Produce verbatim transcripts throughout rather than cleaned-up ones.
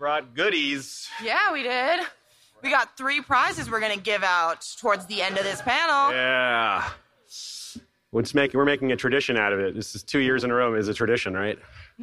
brought goodies. Yeah, we did. We got three prizes we're going to give out towards the end of this panel. Yeah. Let's make, we're making a tradition out of it. This is two years in a row is a tradition, right?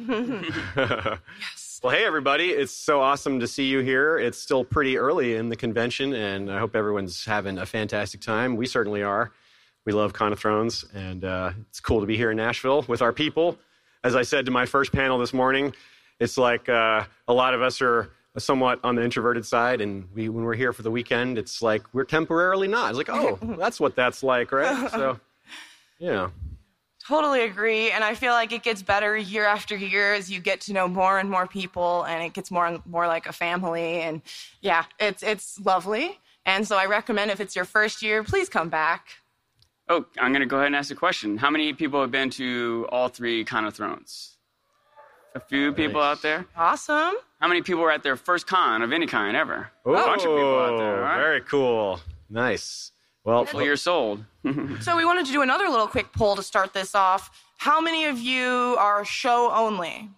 Yes. Well, hey, everybody. It's so awesome to see you here. It's still pretty early in the convention, and I hope everyone's having a fantastic time. We certainly are. We love Con of Thrones, and uh, it's cool to be here in Nashville with our people. As I said to my first panel this morning, it's like uh, a lot of us are somewhat on the introverted side, and we, when we're here for the weekend, it's like we're temporarily not. It's like, oh, that's what that's like, right? So, yeah. Totally agree, and I feel like it gets better year after year as you get to know more and more people, and it gets more and more like a family, and yeah, it's it's lovely. And so I recommend if it's your first year, please come back. Oh, I'm going to go ahead and ask a question. How many people have been to all three Con of Thrones? A few people Nice. out there. Awesome. How many people were at their first con of any kind ever? Oh, A bunch of people out there. All right. Very cool. Nice. Well, Hopefully you're sold. So we wanted to do another little quick poll to start this off. How many of you are show only?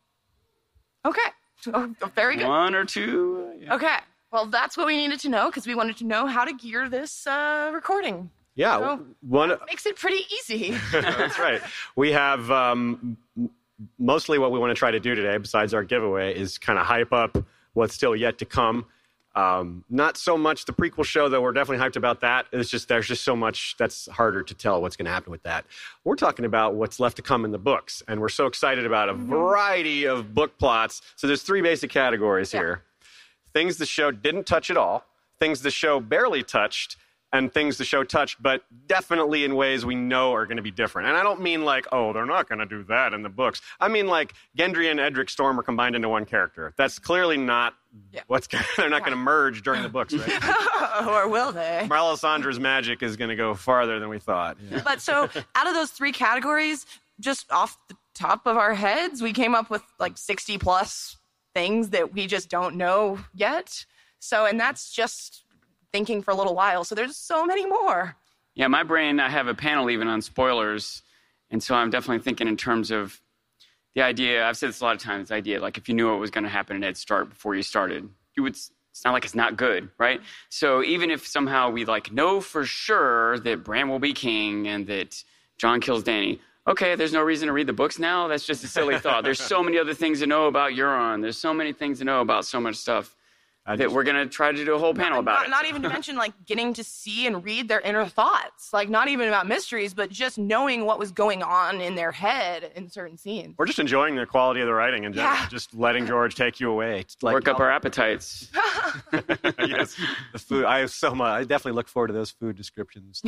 Okay. Oh, very good. One or two. Yeah. Okay. Well, that's what we needed to know because we wanted to know how to gear this uh, recording. yeah, So- one. Makes it pretty easy. That's right. We have um, m- mostly what we want to try to do today, besides our giveaway, is kind of hype up what's still yet to come. Um, not so much the prequel show, though. We're definitely hyped about that. It's just there's just so much that's harder to tell what's going to happen with that. We're talking about what's left to come in the books, and we're so excited about a variety of book plots. So there's three basic categories Yeah. here: things the show didn't touch at all, things the show barely touched, and things the show touched, but definitely in ways we know are going to be different. And I don't mean like, oh, they're not going to do that in the books. I mean like Gendry and Edric Storm are combined into one character. That's clearly not Yeah. what's gonna, they're not going to merge during the books, right? Or will they? Melisandre's magic is going to go farther than we thought. Yeah. But so out of those three categories, just off the top of our heads, we came up with like sixty plus things that we just don't know yet. So, and that's just thinking for a little while. So there's so many more. Yeah, my brain, I have a panel even on spoilers. And so I'm definitely thinking in terms of the idea. I've said this a lot of times, the idea, like if you knew what was going to happen in Head Start before you started, you would, it's not like it's not good, right? So even if somehow we like know for sure that Bran will be king and that Jon kills Dany, okay, there's no reason to read the books now. That's just a silly thought. There's so many other things to know about Euron. There's so many things to know about so much stuff. I That just- we're going to try to do a whole panel about not, it. not even to mention like getting to see and read their inner thoughts. Like not even about mysteries, but just knowing what was going on in their head in certain scenes. We're just enjoying the quality of the writing in general. Yeah. Just letting George take you away. It's like, Work up our appetites. yes, the food. I have so much. I definitely look forward to those food descriptions.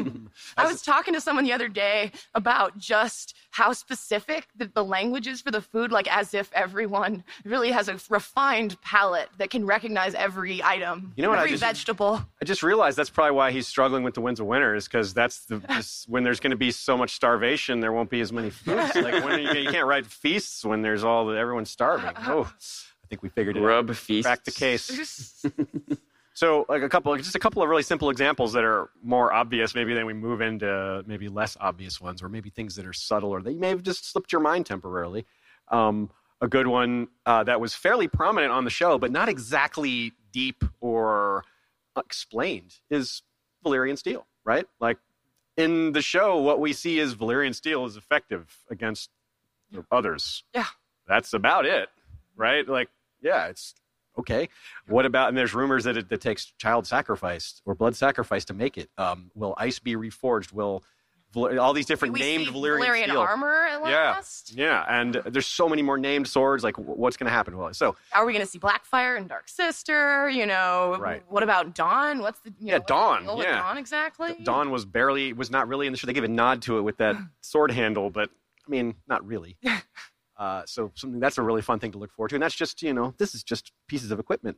I was talking to someone the other day about just how specific the, the language is for the food, like as if everyone really has a refined palate that can recognize every item, You know what I every just- vegetable. I just realized that's probably why he's struggling with the Winds of Winter, is because that's the this, when there's going to be so much starvation, there won't be as many foods. Like when you, you can't write feasts when there's all the, everyone's starving. Oh, I think we figured it out. Rub feast. Crack the case. So, like a couple, just a couple of really simple examples that are more obvious, maybe then we move into maybe less obvious ones, or maybe things that are subtle, or they may have just slipped your mind temporarily. Um, a good one uh, that was fairly prominent on the show, but not exactly deep or explained, is Valyrian steel, right? Like in the show, what we see is Valyrian steel is effective against others. Yeah. That's about it, right? Like, yeah, it's okay. What about, and there's rumors that it that takes child sacrifice or blood sacrifice to make it. Um, will ice be reforged? Will Val- all these different we named see Valyrian, Valyrian steel? armor at Yeah, last. yeah, and there's so many more named swords. Like, w- what's going to happen? Well, so Are we going to see Blackfire and Dark Sister? You know, Right. what about Dawn? What's the you Yeah, know, what's the Dawn, deal with yeah. Dawn exactly? Dawn was barely was not really in the show. They gave a nod to it with that sword handle, but I mean, not really. Uh, so something that's a really fun thing to look forward to, and that's just you know this is just pieces of equipment.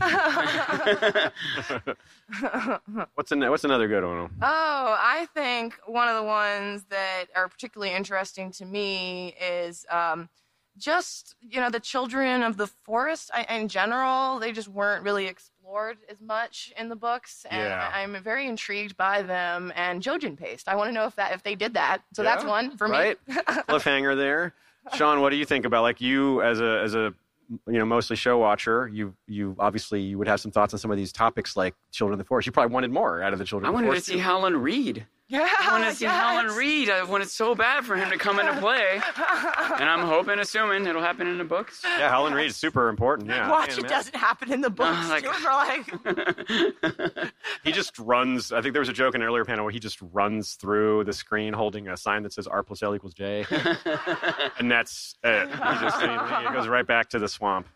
what's an, what's another good one? Oh, I think one of the ones that are particularly interesting to me is um, just, you know, the children of the forest I, in general. They just weren't really explored as much in the books, and Yeah. I, I'm very intrigued by them. And Jojen Paste, I want to know if that if they did that. So that's Yeah, one for me. right? Cliffhanger there. Sean, what do you think about like you as a as a you know, mostly show watcher, you you obviously you would have some thoughts on some of these topics like Children of the Forest. You probably wanted more out of the Children I of the wanted to Forest. see too. Howland Reed. Yeah, I want to see yes. Howland Reed. I wanted so bad for him to come into play. And I'm hoping, assuming it'll happen in the books. Yeah, Howland Reed is super important. Yeah, Watch, can't it imagine. doesn't happen in the books. like- We're like, He just runs. I think there was a joke in an earlier panel where he just runs through the screen holding a sign that says R plus L equals J. And that's it. He just he goes right back to the swamp.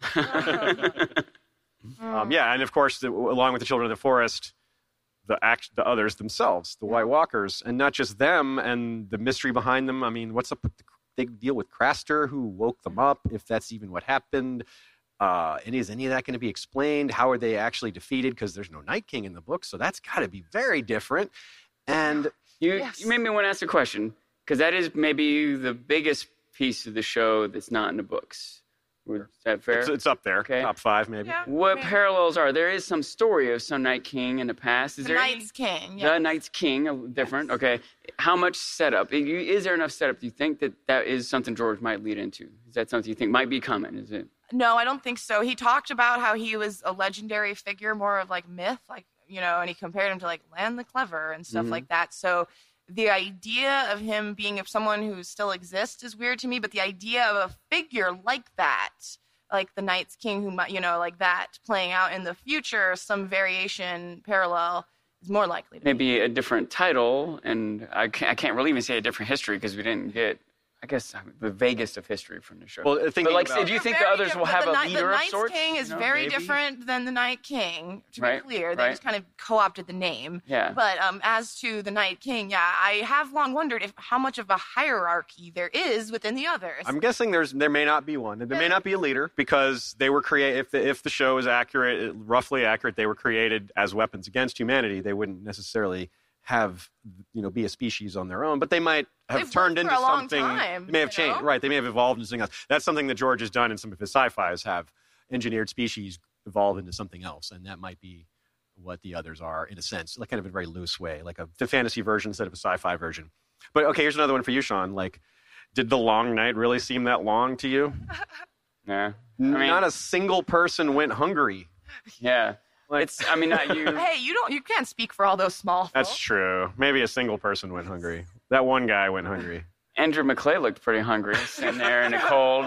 um, yeah, and of course, the, along with the Children of the Forest, the act, the others themselves, the White Walkers, and not just them and the mystery behind them. I mean, what's up with the big deal with Craster? Who woke them up? If that's even what happened. Uh, and is any of that going to be explained? How are they actually defeated? Because there's no Night King in the book, so that's got to be very different. And You, Yes. you made me want to ask a question, because that is maybe the biggest piece of the show that's not in the books. Is that fair? it's, it's up there, Okay. top five maybe. yeah, What maybe. parallels are there? Is some story of some Night King in the past? Is The there any- Night's King. The Yeah. Night's King, uh, different. Okay. How much setup? Is is there enough setup? Do you think that that is something George might lead into? Is that something you think might be coming? Is it? No, I don't think so. He talked about how he was a legendary figure, more of like myth, like, you know, and he compared him to like Lan the Clever and stuff Mhm. like that. So the idea of him being someone who still exists is weird to me, but the idea of a figure like that, like the Night's King, who might, you know, like that playing out in the future, some variation, parallel, is more likely to be. Maybe a different title, and I can't, I can't really even say a different history because we didn't get, I guess, the vaguest of history from the show. Well, thinking but like, about, do you think the Very others will different. have the a Night- leader the of Night's sorts? King is You know, very maybe? different than the Night King, to Right, be clear. They right. just kind of co-opted the name. Yeah. But um, as to the Night King, yeah, I have long wondered if how much of a hierarchy there is within the others. I'm guessing there's there may not be one. There may Yeah. not be a leader because they were created. If the, if the show is accurate, roughly accurate, they were created as weapons against humanity. They wouldn't necessarily have, you know, be a species on their own, but they might have They've turned lived into for a long something. time, they may have you know? changed, right? They may have evolved into something else. That's something that George has done in some of his sci-fis. Have engineered species evolve into something else, and that might be what the others are in a sense, like kind of in a very loose way, like a the fantasy version instead of a sci-fi version. But okay, here's another one for you, Sean. Like, did the long night really seem that long to you? Yeah. I mean, Not a single person went hungry. yeah. Like- It's, I mean, not you. Hey, you don't, you can't speak for all those small folk. That's true. Maybe a single person went hungry. That one guy went hungry. Andrew McClay looked pretty hungry, sitting there in the cold.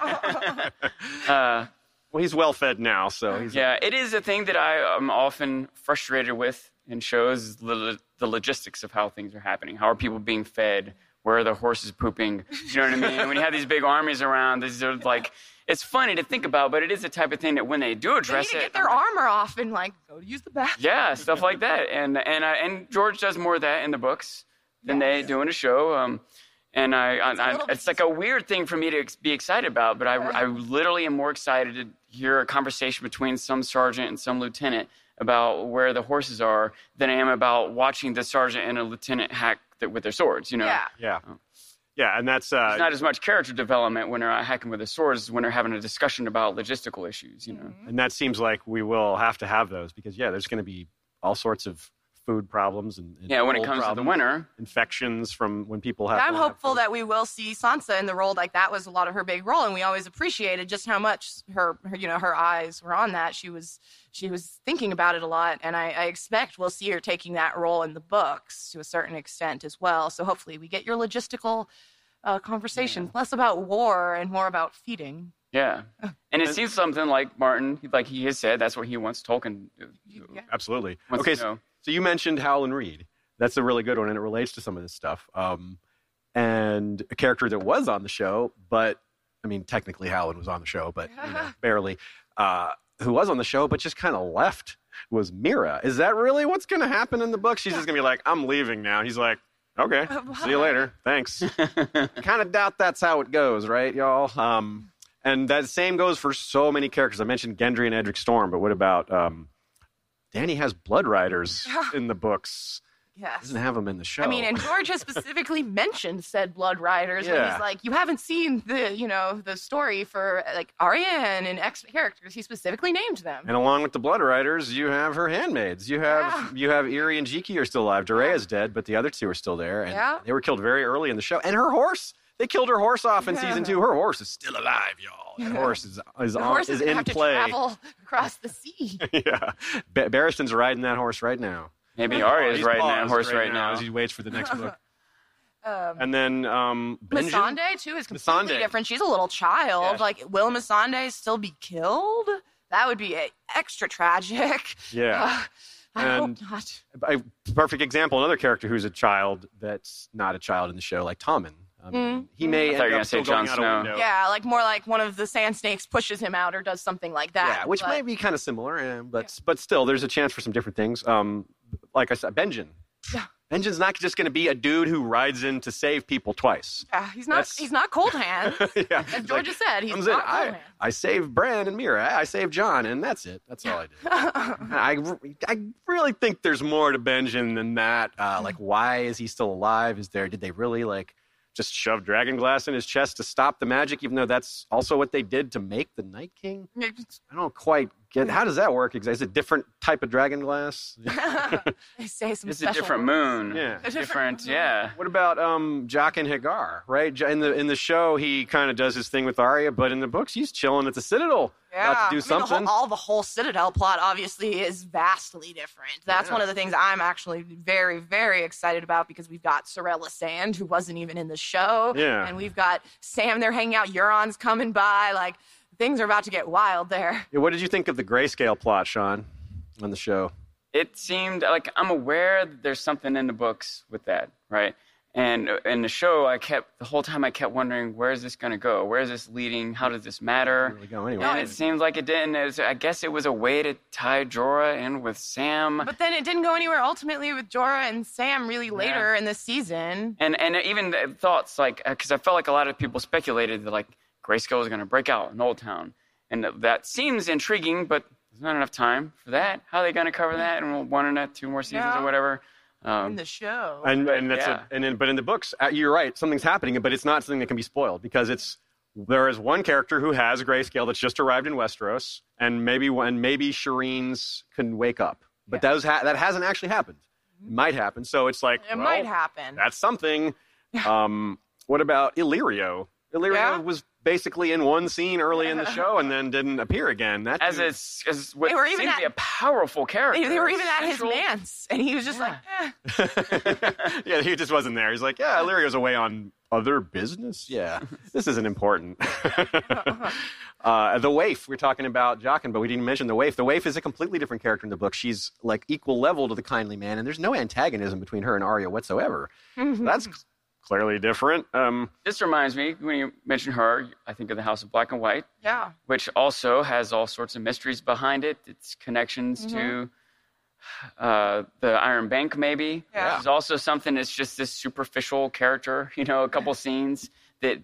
uh, Well, he's well fed now, so he's yeah, it is a thing that I am often frustrated with in shows, is the, the logistics of how things are happening. How are people being fed? Where are the horses pooping? You know what I mean? When you have these big armies around, these are like, it's funny to think about, but it is the type of thing that when they do They need address to it, get their armor off and like go to use the bathroom. yeah, stuff like that. And and uh, and George does more of that in the books than they do in a show. Um, and I, I, It's a I little bit it's like a weird thing for me to ex- be excited about, but I, I literally am more excited to hear a conversation between some sergeant and some lieutenant about where the horses are than I am about watching the sergeant and a lieutenant hack th- with their swords. You know, Yeah. yeah, yeah, and that's uh, there's not as much character development when they're out hacking with their swords as when they're having a discussion about logistical issues. You know. and that seems like we will have to have those because yeah, there's going to be all sorts of food problems and, and Yeah, when it cold comes to the problems, winter. infections from when people have. I'm don't have hopeful food. that we will see Sansa in the role. Like that was a lot of her big role, and we always appreciated just how much her, her you know, her eyes were on that. She was, she was thinking about it a lot, and I, I expect we'll see her taking that role in the books to a certain extent as well. So hopefully, we get your logistical uh, conversations, less about war and more about feeding. Yeah, and it seems something like Martin, like he has said, that's what he wants Tolkien. Yeah. Absolutely. Wants okay, to know. so, so you mentioned Howland Reed. That's a really good one, and it relates to some of this stuff. Um, and a character that was on the show, but I mean, technically Howland was on the show, but you know, barely. Uh, who was on the show, but just kind of left was Mira. Is that really what's going to happen in the book? She's just going to be like, "I'm leaving now." He's like, "Okay, see you later. Thanks." Kind of doubt that's how it goes, right, y'all? Um, and that same goes for so many characters. I mentioned Gendry and Edric Storm, but what about um, Danny has Blood Riders in the books? Yes. Doesn't have them in the show. I mean, and George has specifically mentioned said Blood Riders when Yeah. he's like, you haven't seen the, you know, the story for like Arya and X characters. He specifically named them. And along with the Blood Riders, you have her handmaids. You have Yeah. you have Eerie and Jiki are still alive. Dorea's dead, but the other two are still there, and Yeah. they were killed very early in the show. And her horse, They killed her horse off in Yeah. season two. Her horse is still alive, y'all. That horse is is, The on, horse is is in have to play. travel across the sea. Yeah, Ba- Barristan's riding that horse right now. Maybe Arya is He's riding that paused horse right now. as he waits for the next book. Um, And then um, Benjen. Missandei too is completely Missandei. different. She's a little child. Yeah. Like, will Missandei still be killed? That would be uh, extra tragic. Yeah. Uh, I And- hope not. A perfect example, another character who's a child that's not a child in the show, like Tommen. I mean, He may I thought you end were gonna up say still going Jon out Snow. a window. Yeah, like more like one of the sand snakes pushes him out or does something like that. Yeah, which but- may be kind of similar, eh, but but still, there's a chance for some different things. Um, like I said, Benjen. Yeah. Benjen's not just going to be a dude who rides in to save people twice. Yeah, he's not. That's- He's not cold hands. Yeah, As it's Georgia said, he's comes not in, cold I, hands. I saved Bran and Mira. I saved John, and that's it. That's all I did. I, re- I really think there's more to Benjen than that. Uh, like, why is he still alive? Is there? Did they really like just shove dragon glass in his chest to stop the magic? Even though that's also what they did to make the Night King. I don't quite get. How does that work exactly? Is it a different type of dragon glass? They say some It's a special different words. moon. Yeah. It's different. Yeah. What about um, Jaqen Hagar? Right, Jo- in the in the show, he kind of does his thing with Arya, but in the books, he's chilling at the Citadel, Yeah, about to do I mean, the something. whole, all the whole Citadel plot obviously is vastly different. That's Yeah. one of the things I'm actually very, very excited about because we've got Sorella Sand, who wasn't even in the show, Yeah. and we've got Sam there hanging out. Euron's coming by. Like, things are about to get wild there. Yeah, what did you think of the grayscale plot, Sean, on the show? It seemed like I'm aware that there's something in the books with that, right? And in the show, I kept the whole time I kept wondering, where is this going to go? Where is this leading? How does this matter? Really go anyway. No, And it seemed like it didn't. It was, I guess it was a way to tie Jorah in with Sam. But then it didn't go anywhere ultimately with Jorah and Sam really later in the season. And and even the thoughts like because I felt like a lot of people speculated that like Grayskull was going to break out in Old Town, and that, that seems intriguing, but there's not enough time for that. How are they going to cover that in one or not two more seasons Yeah. or whatever? In Um, the show. And and that's Yeah. a, and in, but in the books, uh, you're right. Something's happening, but it's not something that can be spoiled because it's there is one character who has a grayscale that's just arrived in Westeros, and maybe when maybe Shireen's can wake up, but Yeah. those ha- that hasn't actually happened. It might happen. So it's like it well, might happen. That's something. Um, what about Illyrio? Illyrio Yeah. was basically in one scene early in the show and then didn't appear again. That as dude- it's as what They were even seemed to be at- a powerful character. They, they were even at his Central- manse, and he was just Yeah. like, eh. yeah, he just wasn't there. He's like, yeah, Illyrio's away on other business. Yeah, this isn't important. uh, the waif, we're talking about Jaqen, but we didn't mention the waif. The waif is a completely different character in the book. She's like equal level to the kindly man, and there's no antagonism between her and Arya whatsoever. That's clearly different. Um, This reminds me when you mentioned her, I think of the House of Black and White, yeah. which also has all sorts of mysteries behind it. Its connections to uh, the Iron Bank, maybe. Yeah. Which is also something that's just this superficial character, you know, a couple scenes that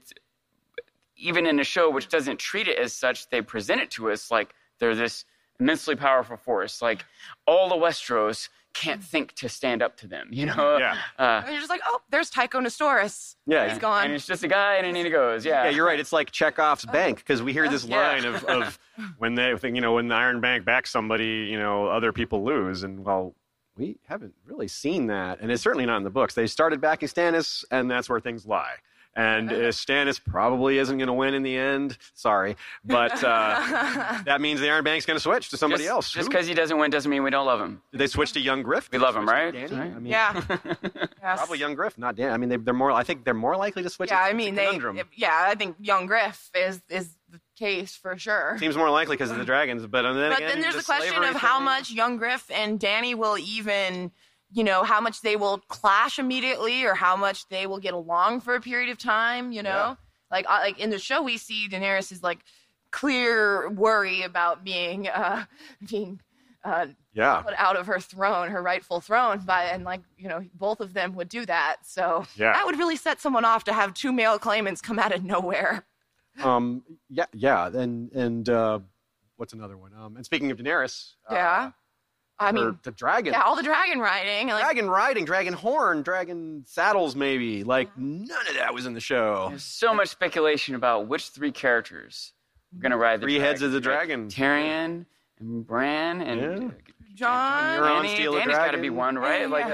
even in the show, which doesn't treat it as such, they present it to us like they're this immensely powerful force. Like all the Westeros can't think to stand up to them, you know? Yeah. Uh, And you're just like, oh, there's Tycho Nestoris. Yeah. He's gone. and it's just a guy and then he goes, yeah. yeah, you're right. It's like Chekhov's bank because we hear this Yeah. line of, of when they think, you know, when the Iron Bank backs somebody, you know, other people lose. And well, we haven't really seen that. And it's certainly not in the books. They started backing Stannis, and that's where things lie. And uh, Stannis probably isn't going to win in the end. Sorry. But uh, that means the Iron Bank's going to switch to somebody just, else. Just Who? because he doesn't win doesn't mean we don't love him. Did they switch to Young Griff? We Did they love him, switch to right? Danny? Right. I mean, Yeah. Yes. probably Young Griff, not Dan. I mean, they, they're more. I think they're more likely to switch. Yeah, It's- I mean, it's a they. conundrum. Yeah, I think young Griff is is the case for sure. Seems more likely because of the dragons, but then But again, then there's the the question slavery of how thing. much young Griff and Danny will even, you know, how much they will clash immediately, or how much they will get along for a period of time. You know, Yeah. like uh, like in the show, we see Daenerys is like clear worry about being uh being uh Yeah, put out of her throne, her rightful throne, by and like you know both of them would do that. So Yeah. that would really set someone off to have two male claimants come out of nowhere. um, yeah, yeah, and and uh, what's another one? Um, and speaking of Daenerys, Yeah, I uh, mean, her- the dragon, yeah, all the dragon riding, like dragon riding, dragon horn, dragon saddles, maybe. Like none of that was in the show. There's so much speculation about which three characters are going to ride the Three heads dragon, of the right? dragon. Tyrion and Bran and Yeah. uh, John. Euron Dany. steal a Dany's got to dragon. be one, right? Yeah, Like, yes.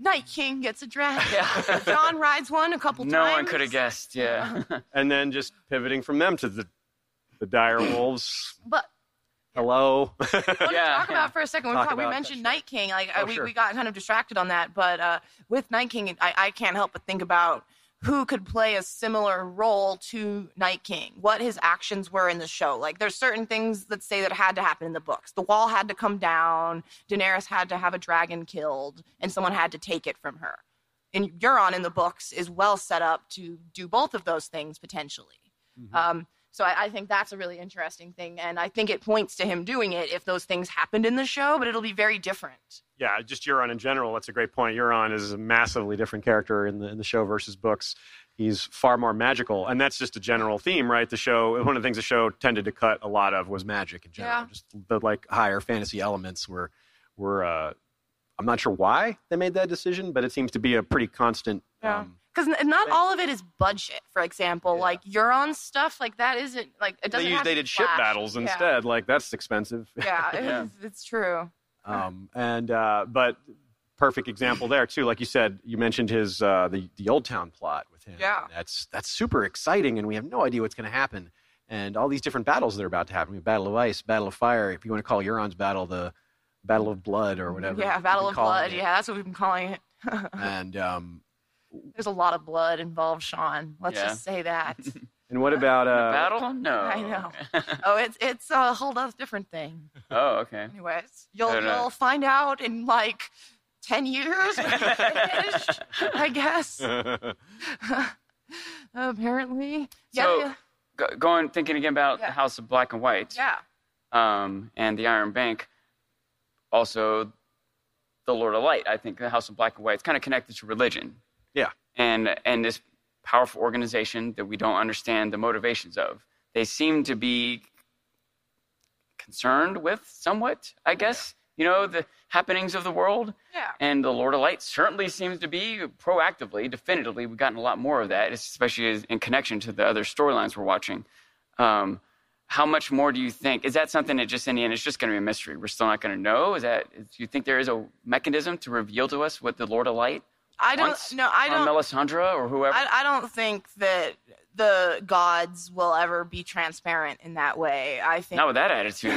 Night King gets a dragon. Yeah. John rides one a couple no times. one could have guessed. Yeah. And then just pivoting from them to the the dire wolves. But hello. I want to Yeah, talk yeah. about for a second. We, Talk talk, we about mentioned that, Night King. Like Oh, uh, we, sure. we got kind of distracted on that, but uh, with Night King, I, I can't help but think about who could play a similar role to Night King, what his actions were in the show. Like there's certain things that say that had to happen in the books. The wall had to come down, Daenerys had to have a dragon killed, and someone had to take it from her. And Euron in the books is well set up to do both of those things potentially. Mm-hmm. Um, so I, I think that's a really interesting thing, and I think it points to him doing it if those things happened in the show, but it'll be very different. Yeah, just Euron in general. That's a great point. Euron is a massively different character in the in the show versus books. He's far more magical, and that's just a general theme, right? The show, one of the things the show tended to cut a lot of was magic in general. Yeah. Just the like higher fantasy elements were were. Uh, I'm not sure why they made that decision, but it seems to be a pretty constant. Yeah. Um, Because not thing. all of it is budget. For example, Yeah. like Euron's stuff, like that isn't like it doesn't. they used, have they to did ship flash. battles Yeah. instead. Like that's expensive. Yeah, Yeah. It's, it's true. Um, and uh, but perfect example there too. Like you said, you mentioned his uh, the the Old Town plot with him. Yeah. that's that's super exciting, and we have no idea what's going to happen. And all these different battles that are about to happen. We have Battle of Ice, Battle of Fire. If you want to call Euron's battle the Battle of Blood or whatever. Yeah, we've Battle been of calling Blood. it. Yeah, that's what we've been calling it. And um, There's a lot of blood involved, Sean. Let's Yeah. just say that. and what about uh, Battle? No. I know. Oh, it's it's a whole other different thing. Oh, okay. Anyways, you'll I don't know. you'll find out in like ten years when you finish, I guess. Apparently, yeah, So- yeah, Go, going thinking again about Yeah. the House of Black and White, yeah. um, and the Iron Bank. Also, the Lord of Light. I think the House of Black and White is kind of connected to religion. Yeah. And and this powerful organization that we don't understand the motivations of. They seem to be concerned with somewhat, I guess, you know, the happenings of the world. Yeah. And the Lord of Light certainly seems to be proactively, definitively. We've gotten a lot more of that, especially as, in connection to the other storylines we're watching. Um, how much more do you think? Is that something that just in the end, it's just going to be a mystery? We're still not going to know? Is that? Do you think there is a mechanism to reveal to us what the Lord of Light I don't. wants No, I from don't. Melisandre or whoever? I, I don't think that the gods will ever be transparent in that way. I think. Not with that attitude.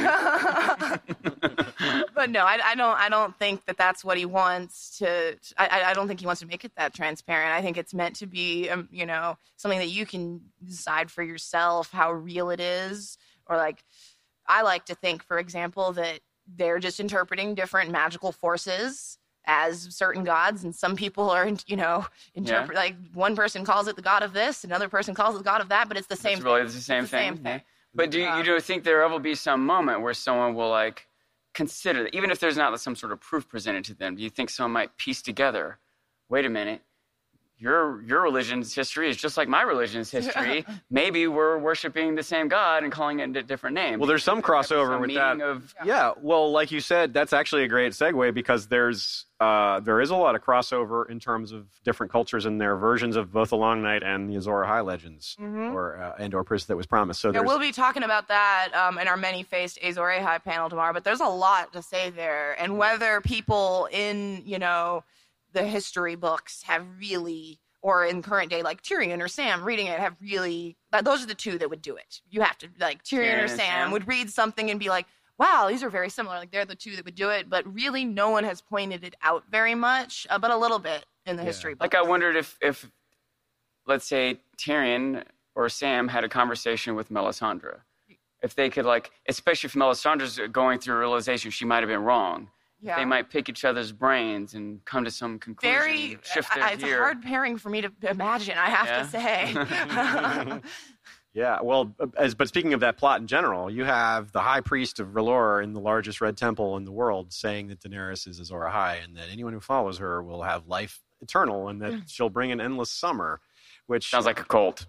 But no, I, I don't. I don't think that that's what he wants to. I, I don't think he wants to make it that transparent. I think it's meant to be, um, you know, something that you can decide for yourself how real it is. Or like, I like to think, for example, that they're just interpreting different magical forces as certain gods, and some people are, you know, interpret like one person calls it the god of this, another person calls it the god of that, but it's the same. It's really thing. the same It's the thing. same thing. yeah. But do you, you Um, do think there will be some moment where someone will like consider that, even if there's not some sort of proof presented to them? Do you think someone might piece together? Wait a minute. Your your religion's history is just like my religion's history. Maybe we're worshiping the same God and calling it a different name. Well, there's some crossover Some with that. meaning Of, Yeah, well, like you said, that's actually a great segue because there's uh, there is a lot of crossover in terms of different cultures and their versions of both the Long Night and the Azor Ahai legends, or uh, and or Priest that was promised. So Yeah, there's we'll be talking about that um, in our many-faced Azor Ahai panel tomorrow. But there's a lot to say there, and whether people in you know the history books have really, or in current day like Tyrion or Sam reading it, have really. That, those are the two that would do it. You have to like Tyrion, Tyrion or and Sam, Sam. would read something and be like, "Wow, these are very similar." Like they're the two that would do it, but really no one has pointed it out very much, uh, but a little bit in the Yeah. history books. like I wondered if, if, let's say Tyrion or Sam had a conversation with Melisandre, if they could like, especially if Melisandre's going through a realization she might have been wrong. yeah. They might pick each other's brains and come to some conclusion. very and shift I- their I- it's a gear. hard pairing for me to imagine, I have to say. yeah. Well, as but speaking of that plot in general, you have the High Priest of R'hllor in the largest red temple in the world saying that Daenerys is Azor Ahai and that anyone who follows her will have life eternal and that she'll bring an endless summer, which Sounds like a cult.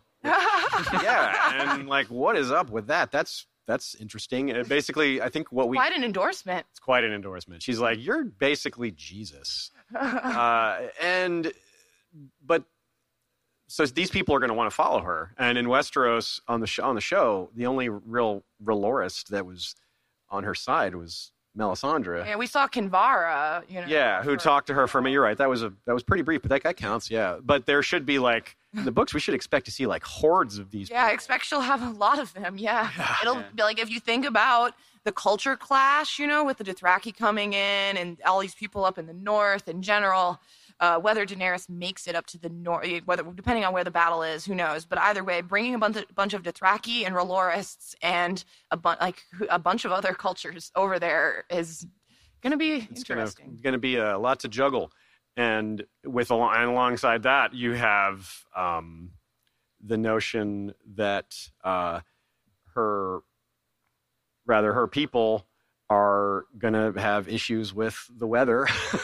yeah, and like what is up with that? That's that's interesting. Uh, basically, I think what we Quite an endorsement. it's quite an endorsement. She's like, you're basically Jesus, uh, and but so these people are going to want to follow her. And in Westeros on the sh- on the show, the only real R'hllorist that was on her side was Melisandre. Yeah, we saw Kinvara, you know. Yeah, who for- talked to her for me. You're right. That was a that was pretty brief, but that, that counts. Yeah, but there should be like in the books. We should expect to see like hordes of these. Yeah, I people. expect she'll have a lot of them. Yeah, Yeah. it'll Yeah. be like if you think about the culture clash, you know, with the Dothraki coming in and all these people up in the north in general. Uh, whether Daenerys makes it up to the north, whether depending on where the battle is, who knows? But either way, bringing a bunch of, bunch of Dothraki and R'hllorists and a bunch like a bunch of other cultures over there is going to be It's interesting. going to be a lot to juggle, and with al- and alongside that, you have um, the notion that uh, her, rather her people, are going to have issues with the weather.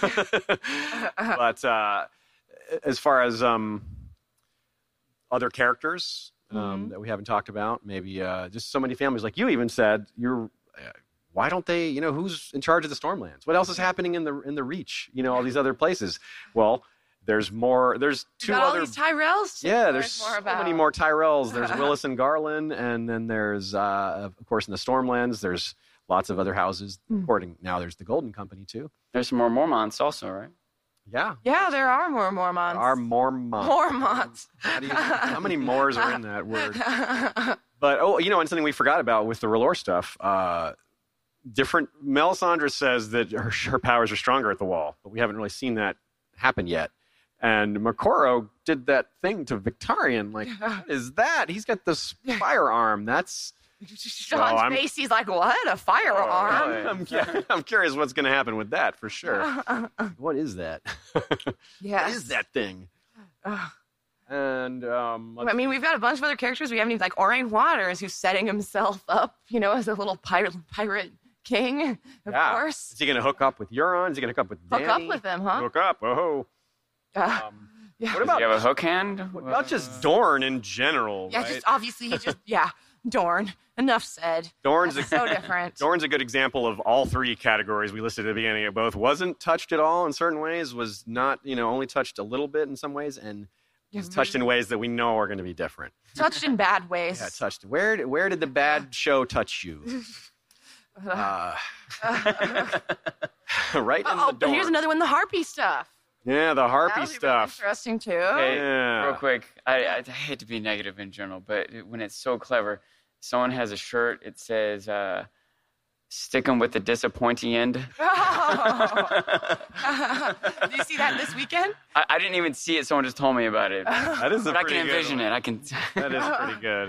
But uh, as far as um, other characters um, Mhm. that we haven't talked about, maybe uh, just so many families, like you even said, you're. Uh, why don't they? You know, who's in charge of the Stormlands? What else is happening in the in the Reach? You know, all these other places. Well, there's more. There's You two got all other. these Tyrells. to Yeah, learn there's more so about. many more Tyrells. There's Willis and Garland, and then there's, uh, of course, in the Stormlands, there's lots of other houses. Mm. According now, there's the Golden Company too. There's some more Mormonts also, right? Yeah, Yeah, there are more Mormonts. there are Mormonts. Mormonts. How, do you, how many mores are in that word? But oh, you know, and something we forgot about with the R'hllor stuff. Uh, different. Melisandre says that her, her powers are stronger at the Wall, but we haven't really seen that happen yet. And Makoro did that thing to Victarion. Like, what is that? He's got this firearm. That's. Sean's Well, I'm- face, he's like, what? A firearm? Oh, I'm, cu- I'm curious what's going to happen with that for sure. What is that? Yes. What is that thing? Ugh. And um, I mean, we've got a bunch of other characters we haven't even, like Orain Waters, who's setting himself up, you know, as a little pirate pirate king, of yeah. course. Is he going to hook up with Euron? Is he going to hook up with Hook Dany? up with them, huh? Hook up. Oh. Uh, Um, yeah. what Does about he have a hook hand? what about just Dorne in general? yeah, right? just obviously he just, yeah, Dorne. Enough said. Dorne's a, So different. Dorne's a good example of all three categories we listed at the beginning of both. Wasn't touched at all in certain ways, was not, you know, only touched a little bit in some ways, and was touched in ways that we know are going to be different. Touched in bad ways. Yeah, touched. Where where did the bad show touch you? Uh, right in oh, the but door. here's another one, the Harpy stuff. Yeah, the Harpy That'll be really stuff. interesting, too. Hey, Yeah. real quick, I, I hate to be negative in general, but it- when it's so clever, someone has a shirt, it says, uh, stick 'em with the disappointing end. Did you see that this weekend? I, I didn't even see it. Someone just told me about it. That is a But I pretty can good envision one. it. I can. That is pretty good.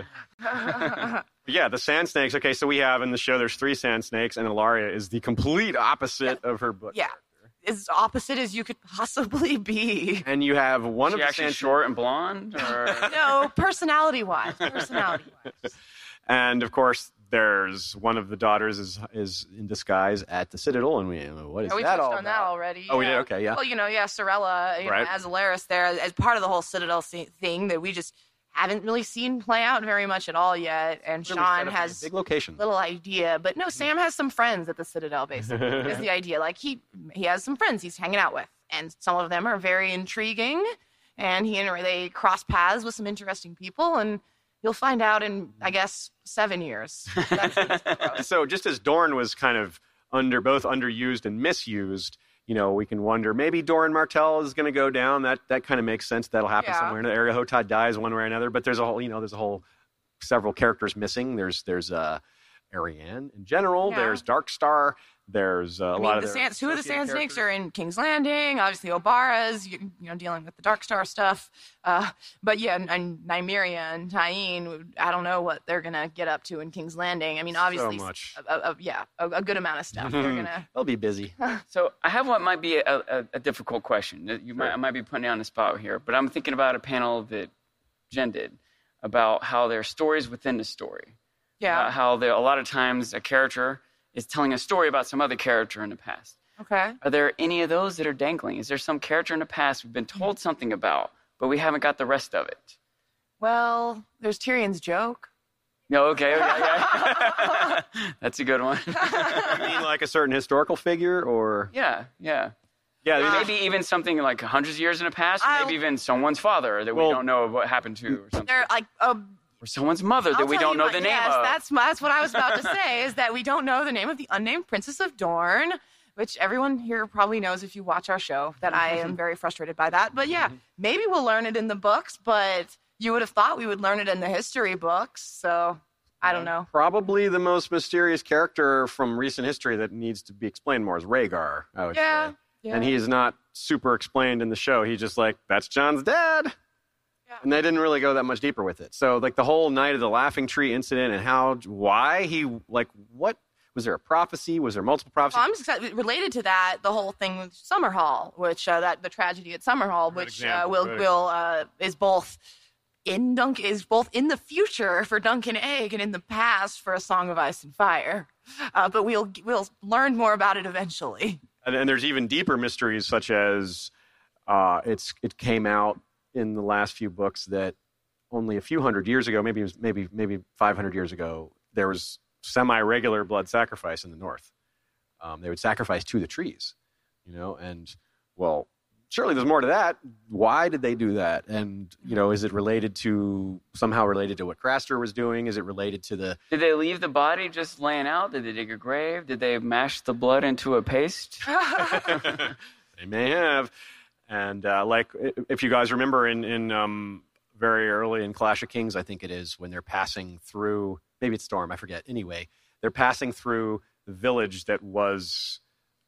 But yeah, the Sand Snakes. Okay, so we have in the show, there's three Sand Snakes, and Ilaria is the complete opposite of her book. Yeah. As opposite as you could possibly be. And you have one Is of she the actually Sand short and blonde? Or? No, personality-wise. Personality-wise. And of course, there's one of the daughters is is in disguise at the Citadel, and we what is Yeah, we that touched all on that about? already. Oh, we yeah. did? Okay, yeah. Well, you know, yeah, Sorella, you Right. know, as Alaris there, as part of the whole Citadel se- thing that we just haven't really seen play out very much at all yet. And Really Sean set up a has big location. little idea, but no, Sam has some friends at the Citadel. Basically, is the idea. Like he he has some friends he's hanging out with, and some of them are very intriguing, and he and they cross paths with some interesting people, and you'll find out in, I guess, seven years. That's So just as Dorne was kind of under both underused and misused, you know, we can wonder maybe Doran Martell is going to go down. That that kind of makes sense. That'll happen Yeah. somewhere. Area Hotad dies one way or another. But there's a whole, you know, there's a whole several characters missing. There's there's uh, Arianne in general. Yeah. There's Darkstar. There's uh, a I lot mean, of the their sand, two of the associated Sand Snakes characters. are in King's Landing. Obviously, Obara's, you, you know, dealing with the Darkstar stuff. Uh, but yeah, and, and Nymeria and Tyene, I don't know what they're gonna get up to in King's Landing. I mean, obviously, much. A, a, a- yeah, a, a good amount of stuff. They're gonna. They'll be busy. So I have what might be a, a, a difficult question. that You might, I might be putting you on the spot here, but I'm thinking about a panel that Jen did about how there are stories within the story. Yeah. About how there, a lot of times a character is telling a story about some other character in the past. Okay. Are there any of those that are dangling? Is there some character in the past we've been told something about, but we haven't got the rest of it? Well, there's Tyrion's joke. No, okay, okay, okay. That's a good one. You mean like a certain historical figure, or yeah, yeah. yeah, there's- Maybe even something like hundreds of years in the past, or I'll- maybe even someone's father that Well- we don't know what happened to or something. They're like a or someone's mother that I'll we tell don't you know what- the name yes, of. That's, that's what I was about to say, is that we don't know the name of the unnamed Princess of Dorne, which everyone here probably knows if you watch our show, that I am very frustrated by that. But yeah, maybe we'll learn it in the books, but you would have thought we would learn it in the history books, so I don't know. Probably the most mysterious character from recent history that needs to be explained more is Rhaegar, I would Yeah, say. yeah. And he is not super explained in the show. He's just like, that's John's dad. Yeah. And they didn't really go that much deeper with it. So, like, the whole Night of the Laughing Tree incident and how, why he, like, what, was there a prophecy? Was there multiple prophecies? Well, I'm just excited- related to that, the whole thing with Summerhall, which uh, that the tragedy at Summerhall, Good which uh, example, will good. will uh, is both in Dunk is both in the future for Duncan Egg and in the past for A Song of Ice and Fire. Uh, but we'll we'll learn more about it eventually. And, and there's even deeper mysteries, such as uh, it's it came out in the last few books that only a few hundred years ago, maybe it was maybe maybe five hundred years ago, there was semi-regular blood sacrifice in the North. Um, they would sacrifice to the trees, you know. And well, surely there's more to that. Why did they do that? And you know, is it related to somehow related to what Craster was doing? Is it related to the Did they leave the body just laying out? Did they dig a grave? Did they mash the blood into a paste? They may have. And uh, like, i- if you guys remember in, in um, very early in Clash of Kings, I think it is, when they're passing through, maybe it's Storm, I forget. Anyway, they're passing through the village that was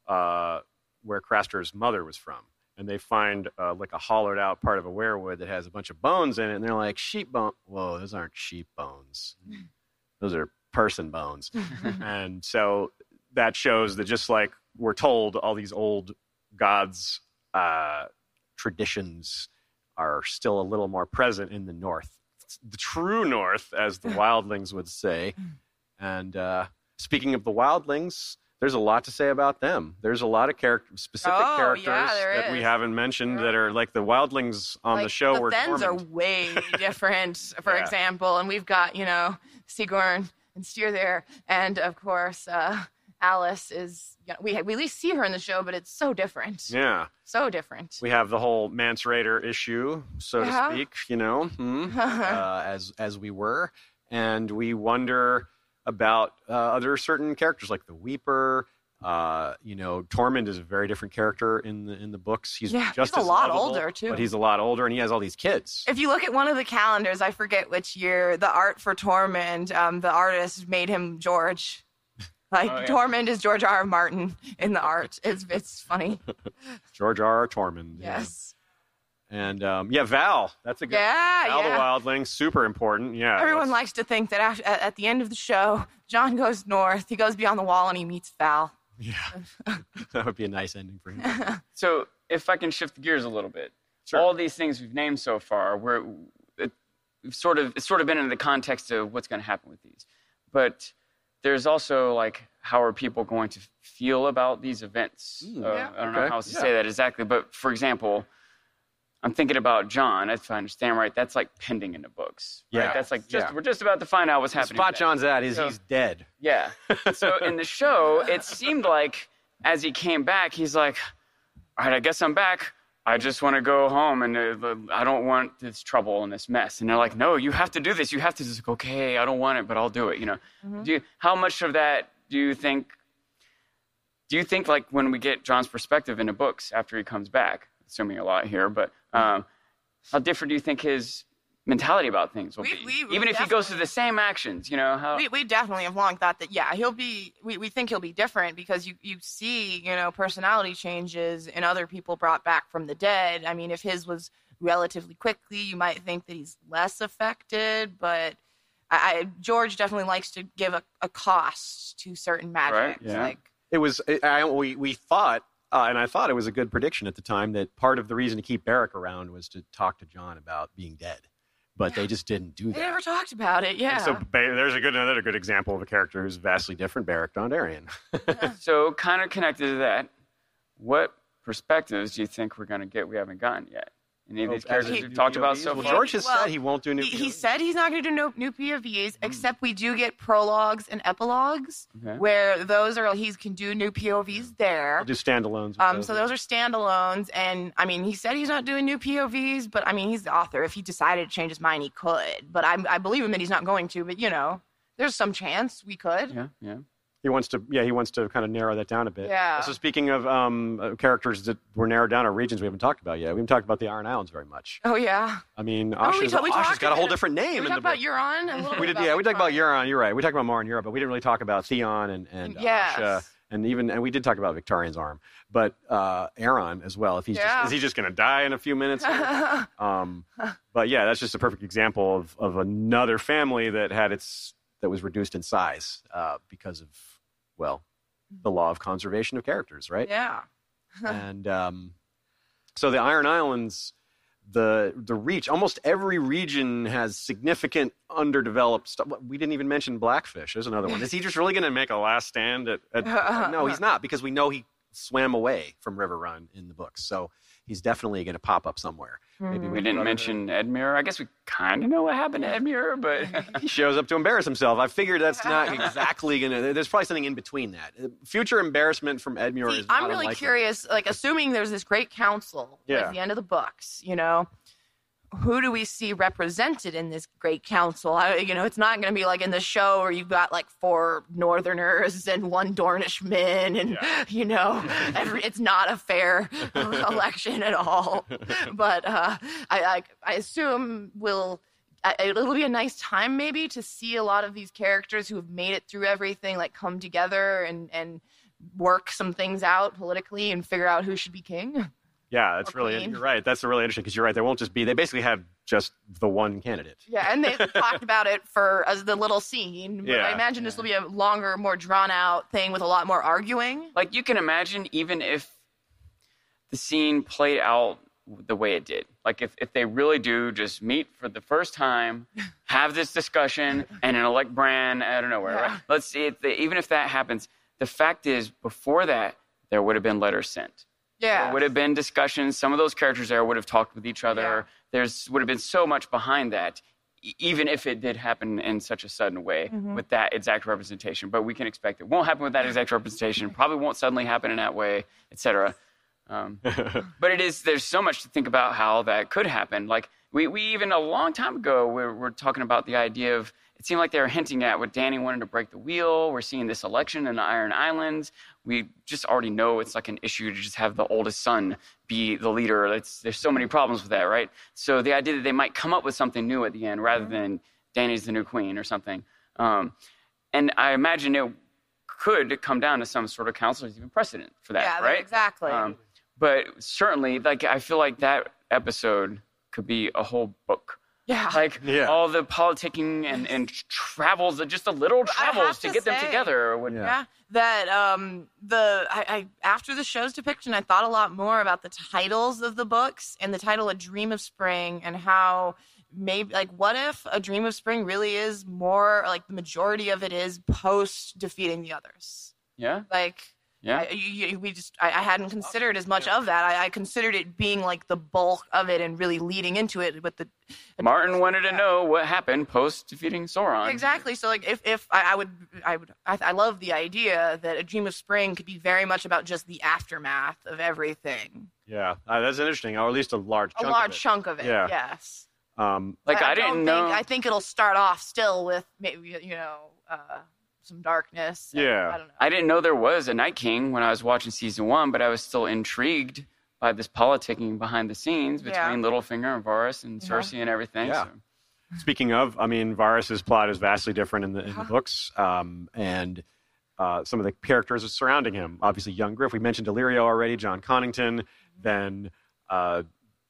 uh, where Craster's mother was from. And they find uh, like a hollowed out part of a werewood that has a bunch of bones in it. And they're like, sheep bone. Whoa, those aren't sheep bones. Those are person bones. And so that shows that, just like we're told, all these old gods' uh, traditions are still a little more present in the North. It's the true North, as the wildlings would say. And uh, speaking of the wildlings, there's a lot to say about them. There's a lot of character, specific Oh, characters yeah, there that we is. haven't mentioned that are like the wildlings on Like, the show. the were Thens are Tormund. way different, for Yeah. example, and we've got, you know, Sigurn and Styr there, and of course uh, Alice is. You know, we we at least see her in the show, but it's so different, Yeah. so different. We have the whole Mance Raider issue, so Yeah. to speak, you know, hmm, uh, as as we were, and we wonder about uh, other certain characters like the Weeper. Uh, you know, Tormund is a very different character in the in the books. He's Yeah, just he's a as lot lovable, older, too. but he's a lot older, and he has all these kids. If you look at one of the calendars, I forget which year, the art for Tormund, um, the artist made him George. Like, Oh, yeah. Tormund is George R. R. Martin in the art. It's it's funny. George R. R. Tormund. yeah. Yes. And um, yeah, Val. That's a good. Yeah, Val yeah. the Wildling, super important. Yeah. Everyone let's- likes to think that after, at, at the end of the show, John goes north, he goes beyond the wall, and he meets Val. Yeah. That would be a nice ending for him. So if I can shift gears a little bit, Sure. all these things we've named so far, we're it, we've sort of it's sort of been in the context of what's going to happen with these, but there's also like, how are people going to feel about these events? Mm, Uh, yeah. I don't know Okay. how else to Yeah. say that exactly, but for example, I'm thinking about John. If I understand right, that's like pending in the books. Right? Yeah. That's like just Yeah. we're just about to find out what's The happening. spot with that. John's at is So- he's dead. Yeah. So in the show, it seemed like as he came back, he's like, all right, I guess I'm back. I just want to go home, and uh, I don't want this trouble and this mess. And they're like, no, you have to do this. You have to just go, okay, I don't want it, but I'll do it. You know, do you, how much of that do you think, do you think like when we get John's perspective in the books after he comes back, assuming a lot here, but um, how different do you think his mentality about things will We- be? we- we Even if he goes through definitely- the same actions, you know, how... We, we definitely have long thought that, yeah, he'll be, we, we think he'll be different because you, you see, you know, personality changes in other people brought back from the dead. I mean, if his was relatively quickly, you might think that he's less affected, but I, I George definitely likes to give a, a cost to certain magic. Right, yeah. Like, It was. I, we we thought, uh, and I thought it was a good prediction at the time, that part of the reason to keep Beric around was to talk to John about being dead, but they just didn't do they that. never talked about it, yeah. And so ba- there's a good another good example of a character who's vastly different, Beric Dondarrion. So, kind of connected to that, what perspectives do you think we're going to get we haven't gotten yet Any of Oh, these characters as we've new talked P O about Vs? so Well, far? George has Well, said he won't do new He, P O Vs. he said he's not going to do no, new P O Vs, except we do get prologues and epilogues, Okay. where those are he can do new P O Vs there. He'll do standalones. with Um, so those are standalones, and I mean, he said he's not doing new P O Vs, but I mean, he's the author. If he decided to change his mind, he could. But I, I believe him that he's not going to. But you know, there's some chance we could. Yeah, yeah. He wants to, yeah, he wants to kind of narrow that down a bit. Yeah. So speaking of um, uh, characters that were narrowed down, or regions we haven't talked about yet, we haven't talked about the Iron Islands very much. Oh yeah. I mean, Oh, we Asha's, ta- we Asha's talked got a whole about- different name We in the talked about book. Euron. A little We bit did, yeah, we talked about Euron. Euron. You're right. We talked about more in Europe, but we didn't really talk about Theon and and Yes. Asha, and even and we did talk about Victorian's arm, but uh, Aaron as well. If he's Yeah. just, is he just going to die in a few minutes? um, but yeah, that's just a perfect example of of another family that had its that was reduced in size uh, because of well, the law of conservation of characters, right? Yeah. and um, so the Iron Islands, the the reach, almost every region has significant underdeveloped stuff. We didn't even mention Blackfish. There's another one. Is he just really going to make a last stand at, at no, he's not, because we know he swam away from River Run in the books. So he's definitely going to pop up somewhere. Maybe We with didn't Brotherhood. mention Edmure. I guess we kind of know what happened to Edmure, but He shows up to embarrass himself. I figured that's not exactly going to. There's probably something in between that. Future embarrassment from Edmure See, is not I'm really unlikely. curious, like, assuming there's this great council Yeah. at the end of the books, you know, who do we see represented in this great council? I, you know, it's not going to be like in the show where you've got like four Northerners and one Dornishman, and Yeah. you know, every, it's not a fair election at all. But uh, I, I, I assume we'll. I- It'll be a nice time maybe to see a lot of these characters who have made it through everything like come together and and work some things out politically and figure out who should be king. Yeah, that's Or really, queen. you're right. That's really interesting because you're right. There won't just be, they basically have just the one candidate. Yeah, and they talked about it for as the little scene. But Yeah. I imagine this will be a longer, more drawn out thing with a lot more arguing. like you can imagine, even if the scene played out the way it did, like if, if they really do just meet for the first time, have this discussion, and then elect Bran out of nowhere, Yeah. right? Let's see, if they, even if that happens, the fact is, before that, there would have been letters sent. Yeah. There would have been discussions. Some of those characters there would have talked with each other. Yeah. There's would have been so much behind that, e- even if it did happen in such a sudden way Mm-hmm. with that exact representation. But we can expect it won't happen with that exact representation. Probably won't suddenly happen in that way, et cetera. Um, but it is. There's so much to think about how that could happen. Like we, we even a long time ago, we we're, we're talking about the idea of. It seemed like they were hinting at what Dany wanted to break the wheel. We're seeing this election in the Iron Islands. We just already know it's like an issue to just have the oldest son be the leader. It's, there's so many problems with that, right? So the idea that they might come up with something new at the end rather than Dany's the new queen or something. Um, and I imagine it could come down to some sort of council. There's even precedent for that, Yeah, right? exactly. Um, but certainly, like I feel like that episode could be a whole book. Yeah. Like Yeah. all the politicking and, and travels, just the little I have travels to to get them say- together. Would, Yeah. Yeah, that um the I, I after the show's depiction, I thought a lot more about the titles of the books and the title "A Dream of Spring" and how maybe like what if A Dream of Spring really is more like the majority of it is post defeating the others. yeah, Like yeah. I, you, you, we just I, I hadn't considered as much of that. I, I considered it being like the bulk of it and really leading into it with the Martin wanted to Yeah. know what happened post defeating Sauron. Exactly. So, like, if, if I, I would, I would, I, I love the idea that A Dream of Spring could be very much about just the aftermath of everything. Yeah, uh, that's interesting, or at least a large A chunk large of it. chunk of it. Yeah. Yes. Um, Like But I, don't didn't know. Think, I think it'll start off still with maybe you know uh, some darkness. and Yeah. I don't know. I didn't know there was a Night King when I was watching season one, but I was still intrigued by this politicking behind the scenes between Yeah. Littlefinger and Varys and Yeah. Cersei and everything. Yeah. So. Speaking of, I mean, Varys's plot is vastly different in the in the books, um, and uh, some of the characters surrounding him. Obviously, young Griff. We mentioned Illyrio already. John Connington. Then, uh,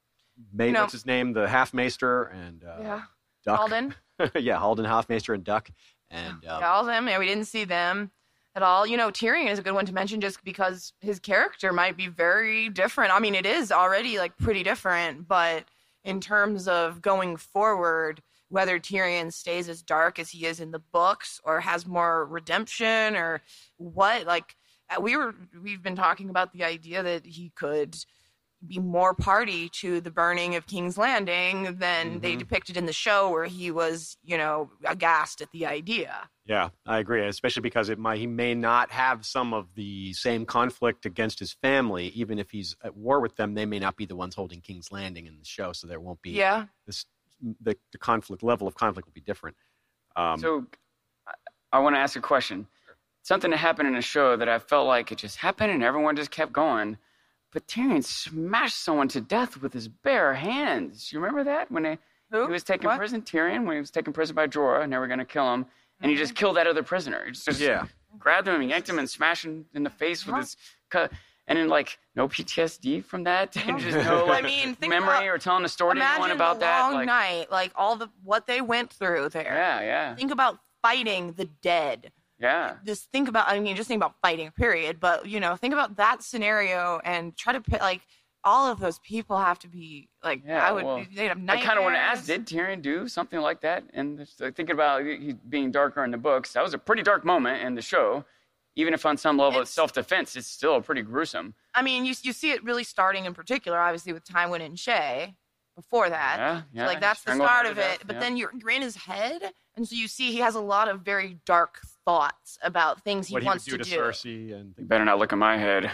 Ma- You know- what's his name? The Half Maester and uh, Yeah. Duck. Alden. yeah, Halden Halfmaester and Duck. And um, Yeah, all of them. Yeah, we didn't see them at all. You know, Tyrion is a good one to mention just because his character might be very different. I mean, it is already like pretty different, but in terms of going forward, whether Tyrion stays as dark as he is in the books or has more redemption or what, like uh, we were, we've been talking about the idea that he could be more party to the burning of King's Landing than Mm-hmm. they depicted in the show, where he was, you know, aghast at the idea. Yeah, I agree, especially because it might, he may not have some of the same conflict against his family. Even if he's at war with them, they may not be the ones holding King's Landing in the show, so there won't be Yeah. this. The, the conflict level of conflict will be different. Um, So I, I want to ask a question. Something that happened in a show that I felt like it just happened and everyone just kept going. But Tyrion smashed someone to death with his bare hands. You remember that? When they, Who? he was taken What? prison, Tyrion, when he was taken prison by Jorah and they were going to kill him. And he just killed that other prisoner. He just, just Yeah. grabbed him and yanked him and smashed him in the face with his cut. And then, like, no P T S D from that? And just no, I like, mean, think memory about- or telling a story to anyone Imagine about the that? long Like, night, like all the what they went through there. yeah, yeah, Think about fighting the dead. yeah. Just think about, I mean, just think about fighting, period. But, you know, think about that scenario and try to put, like, all of those people have to be, like, Yeah, I would, well, they'd have I nightmares. kind of want to ask, did Tyrion do something like that? And just, like, thinking about he being darker in the books, that was a pretty dark moment in the show. Even if on some level it's, It's- self-defense, it's still pretty gruesome. I mean, you you see it really starting in particular, obviously, with Tywin and Shay before that. Yeah, So, yeah. like, that's the Strangled her start to of death, it. But yeah. then you're, you're in his head, and so you see he has a lot of very dark thoughts about things he what he wants would do to to do. Cersei and You things. better not look at my head.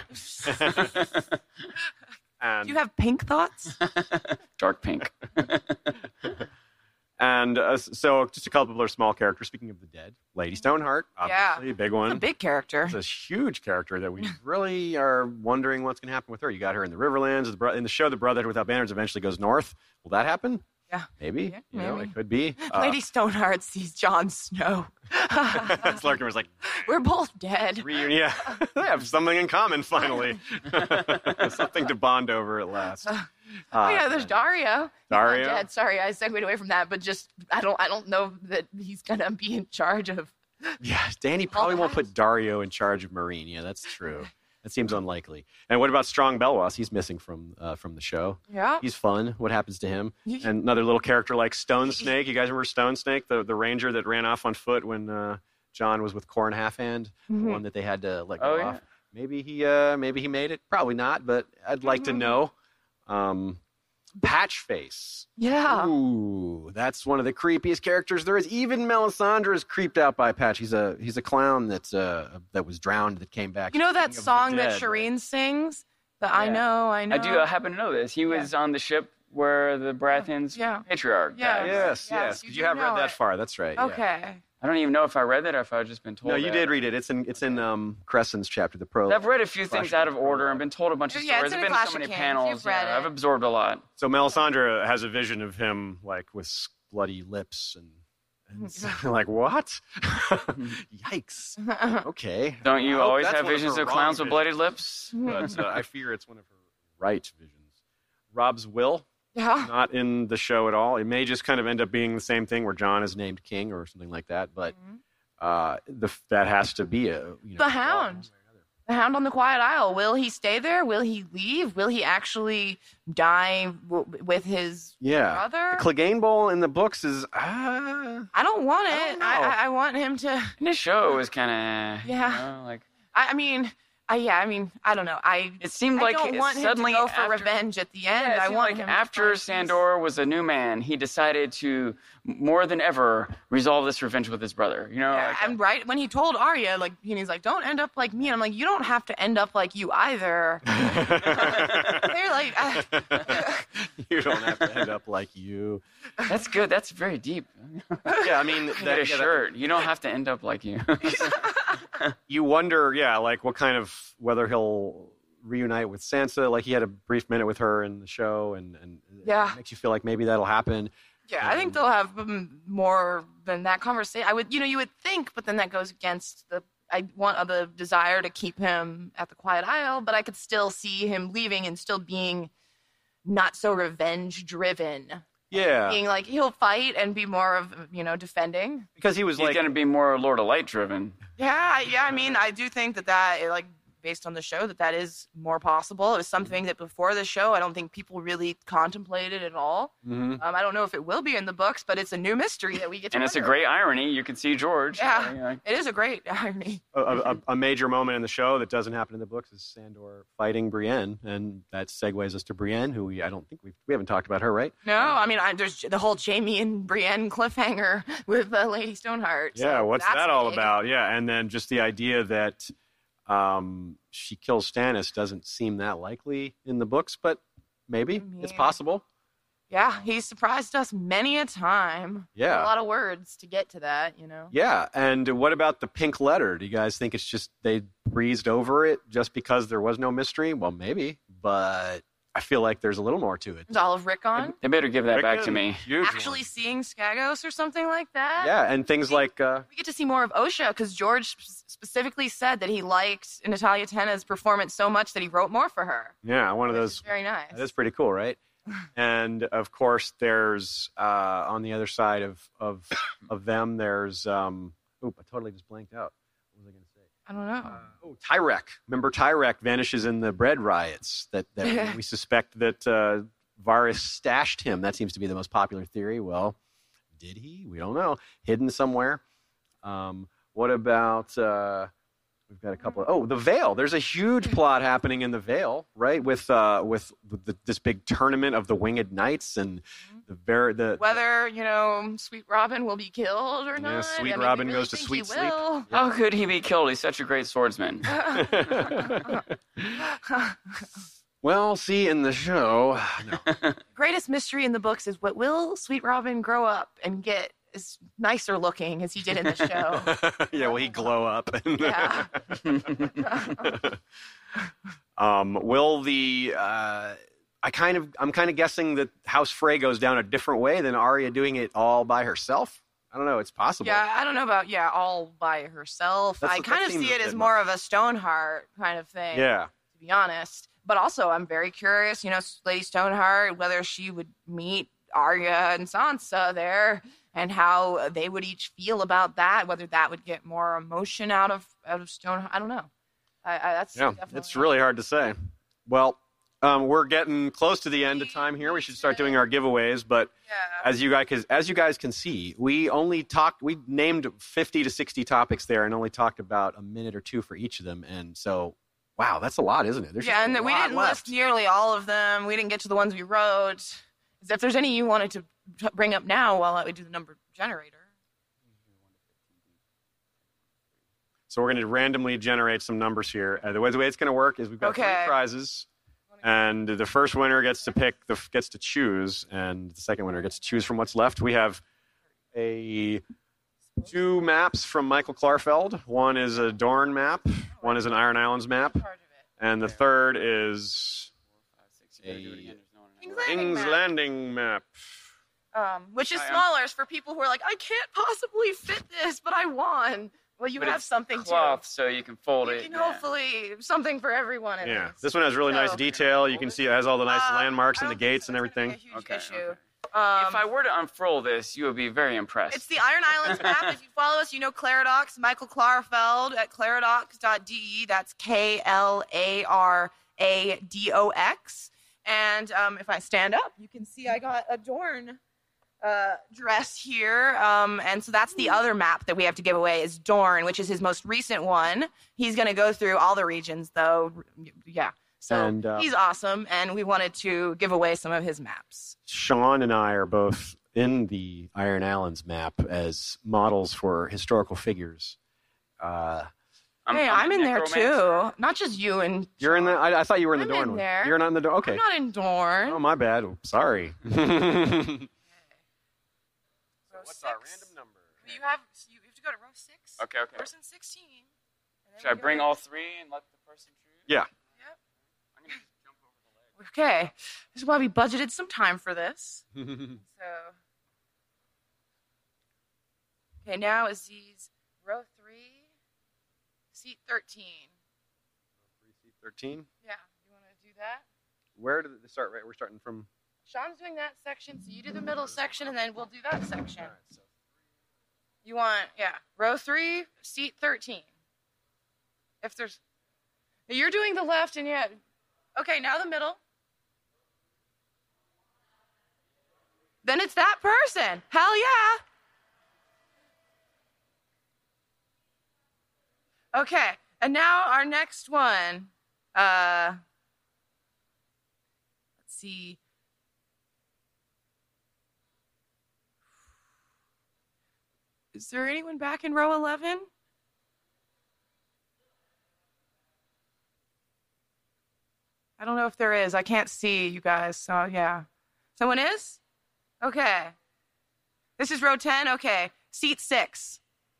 And, Do you have pink thoughts? Dark pink. and uh, so just a couple of other small characters. Speaking of the dead, Lady Stoneheart, Yeah. obviously a big A one. big character. It's a huge character that we really are wondering what's going to happen with her. You got her in the Riverlands. The bro- in the show, the Brotherhood Without Banners eventually goes north. Will that happen? Yeah. Maybe. Yeah, you know, maybe. it could be. Uh, Lady Stoneheart sees Jon Snow. Slarkin was like, We're both dead. reunion. Yeah, they have something in common finally. Something to bond over at last. Uh, Oh yeah, there's Dario. He's not Dario? dead. Sorry, I segued away from that, but just I don't I don't know that he's gonna be in charge of. Yeah, Danny probably won't that. put Dario in charge of Marine. Yeah, that's true. That seems unlikely. And what about Strong Belwas? He's missing from uh, from the show. Yeah. He's fun. What happens to him? You- And another little character like Stone Snake. You guys remember Stone Snake, the, the ranger that ran off on foot when uh, John was with Corn Halfhand, the one that they had to let go Oh, yeah. off. Maybe he uh, maybe he made it. Probably not, but I'd like to know. Um, Patchface. Yeah. Ooh, that's one of the creepiest characters there is. Even Melisandre is creeped out by Patch. He's a he's a clown that's uh that was drowned that came back. You know that King of the song that Dead, Shireen sings? The I Yeah. know, I know. I do uh, happen to know this. He was on the ship where the Baratheons Yeah. patriarch Yeah. died. Yes, Yes, yes. you You, do have read know that it. far. That's right. yeah. Okay. I don't even know if I read that or if I've just been told No, you that. did read it. It's in it's in um Crescent's chapter, the pro. I've read a few things Flash out of order and been told a bunch of Yeah, stories. it's in I've a been to Clash so of many Kings. panels. You've read yeah, it. I've absorbed a lot. So Melisandre has a vision of him like with bloody lips and, and it's like what? Yikes. Okay. Don't you I hope always that's have one of visions her of wrong clowns with visions. bloody lips? But uh, I fear it's one of her right visions. Rob's will. Yeah. Not in the show at all. It may just kind of end up being the same thing where John is named king or something like that. But uh, the, that has to be a you know, The Hound. The Hound on the Quiet Isle. Will he stay there? Will he leave? Will he actually die w- with his Yeah. brother? The Clegane Bowl in the books is. Uh, I don't want I it. don't know. I, I, I want him to. And this show was kind of, Yeah. you know, like, I, I mean, I yeah. I mean, I don't know. I. it seemed I like don't it want him suddenly to go for after, revenge at the end. Yeah, it I seemed want like him after to find peace. Sandor was a new man, he decided to more than ever resolve this revenge with his brother. You know, Yeah, like, and right when he told Arya, like, and he's like, "Don't end up like me," and I'm like, "You don't have to end up like you either." They're like, uh, you don't have to end up like you. that's good. That's very deep. Yeah, I mean, Get that, a yeah, that- shirt. You don't have to end up like you. you wonder, yeah, like what kind of whether he'll reunite with Sansa. Like he had a brief minute with her in the show, and and Yeah. it makes you feel like maybe that'll happen. yeah, I think they'll have um, more than that conversation. I would, you know, you would think, but then that goes against the. I want uh, the desire to keep him at the Quiet Isle, but I could still see him leaving and still being not so revenge driven. Yeah, Being like he'll fight and be more of you know defending. because he was He's like, going to be more Lord of Light driven. Yeah, yeah. I mean, I do think that that like based on the show that that is more possible. It was something that before the show, I don't think people really contemplated at all. Mm-hmm. Um, I don't know if it will be in the books, but it's a new mystery that we get to And it's a wonder. great irony. You can see George. Yeah, Uh, it is a great irony. A, a, a major moment in the show that doesn't happen in the books is Sandor fighting Brienne, and that segues us to Brienne, who we I don't think we we haven't talked about her, right? No, I mean, I, there's the whole Jamie and Brienne cliffhanger with uh, Lady Stoneheart. So Yeah, what's that's that all big. about? Yeah, and then just the idea that um, she kills Stannis doesn't seem that likely in the books, but maybe it's Yeah. possible. Yeah, he surprised us many a time. Yeah. A lot of words to get to that, you know. Yeah, and what about the pink letter? Do you guys think it's just they breezed over it just because there was no mystery? Well, maybe, but I feel like there's a little more to it. Is Olive Rickon They better give that back to Rickon, me. huge actually one. seeing Skagos or something like that? Yeah, and things like uh, We get to see more of Osha because George sp- specifically said that he liked Natalia Tena's performance so much that he wrote more for her. yeah, one of Which those. is very nice. That is pretty cool, right? And of course, there's uh, on the other side of of of them. There's um. Oop! I totally just blanked out. What was I going to say? I don't know. Oh, Tyrek. Remember, Tyrek vanishes in the bread riots. That that we suspect that uh, Varys stashed him. That seems to be the most popular theory. Well, did he? We don't know. Hidden somewhere. Um, what about? Uh, We've got a couple of, oh, the Vale. There's a huge plot happening in the Vale, right? With uh, with the, this big tournament of the Winged Knights and the very the Whether, you know, Sweet Robin will be killed or Yeah, not. Sweet I mean, we Robin really goes to think sweet he sleep. will. How could he be killed? He's such a great swordsman. well, see in the show. No. Greatest mystery in the books is what will Sweet Robin grow up and get as nicer looking as he did in the show. yeah, will he glow up? Yeah. um, will the uh, I kind of I'm kind of guessing that House Frey goes down a different way than Arya doing it all by herself. I don't know. It's possible. Yeah, I don't know about, yeah, all by herself. That's I what- kind that of seems see a it as bit more of a Stoneheart kind of thing, Yeah. to be honest. But also, I'm very curious, you know, Lady Stoneheart, whether she would meet Arya and Sansa there and how they would each feel about that, whether that would get more emotion out of out of Stoneheart. I don't know. I, I, that's Yeah, definitely it's really hard to say. Well, um, we're getting close to the end of time here. We should start doing our giveaways, but Yeah. as you guys as you guys can see, we only talked. We named fifty to sixty topics there, and only talked about a minute or two for each of them. And so, wow, that's a lot, isn't it? There's Yeah, just and a we lot didn't left. list nearly all of them. We didn't get to the ones we wrote. If there's any you wanted to t- bring up now while we do the number generator. So we're going to randomly generate some numbers here. Uh, the way the way it's going to work is we've got Okay. three prizes, and the first winner gets to pick the gets to choose, and the second winner gets to choose from what's left. We have a two maps from Michael Klarfeld. One is a Dorne map. One is an Iron Islands map, Part of it. and the third is You gotta do it again. There's no one in King's there. Landing King's map. Landing map. Um, which is I am- smaller is for people who are like, I can't possibly fit this, but I won. Well, you But have it's something cloth, too. so you can fold You it. can yeah. hopefully something for everyone. In Yeah, this. this one has really nice So- detail. You can see it has all the nice Um, landmarks I and the don't think gates so. and It's gonna everything. be a huge Okay, issue. okay. Um, If I were to unfurl this, you would be very impressed. It's the Iron Islands map. If you follow us, you know Claradox, Michael Klarfeld at claradox dot d e. That's K L A R A D O X. And um, if I stand up, you can see I got a Dorne uh, dress here. Um, and so that's the other map that we have to give away is Dorne, which is his most recent one. He's going to go through all the regions, though. Yeah. So And, uh, he's awesome, and we wanted to give away some of his maps. Sean and I are both in the Iron Islands map as models for historical figures. Uh, I'm, hey, I'm, a in there necromancer. too. Not just you and you're in the. I, I thought you were in the I'm Dorne in one. there. You're not in the Dorne. Okay. I'm not in Dorne. Oh, my bad. Oh, sorry. Row What's six. our random number? You have you have to go to row six. Okay, okay. Person sixteen. and then Should I we go bring to- all three and let the person choose? Yeah. Yep. I'm gonna just jump over the leg. Okay. This is why we budgeted some time for this. So. Okay, now Aziz, row three, seat thirteen. Thirteen. Yeah, you want to do that? Where did it start? Right. We're starting from. Sean's doing that section, so you do the middle section, and then we'll do that section. You want, yeah, row three, seat thirteen. If there's, You're doing the left, and yeah. Okay, now the middle. Then it's that person. Hell yeah. Okay, and now our next one. Uh, let's see. Is there anyone back in row eleven? I don't know if there is. I can't see you guys, so yeah. Someone is? Okay. This is row ten? Okay. Seat six.